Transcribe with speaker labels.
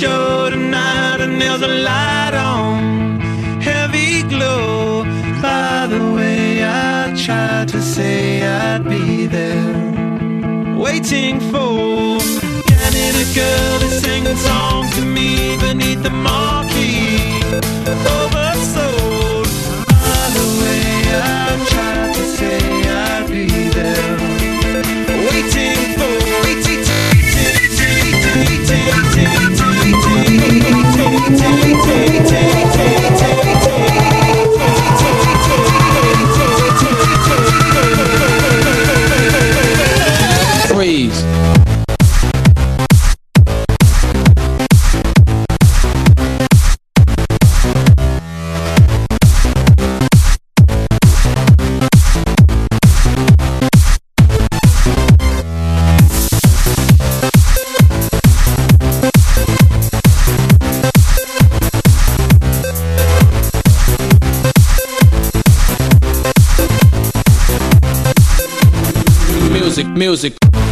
Speaker 1: show tonight, and there's a light on, heavy glow. By the way, I tried to say I'd be there, waiting for. I need a girl to sing a song to me beneath the marquee, oversold. By the way, I tried to say I'd be there, waiting for.
Speaker 2: Freeze. Music.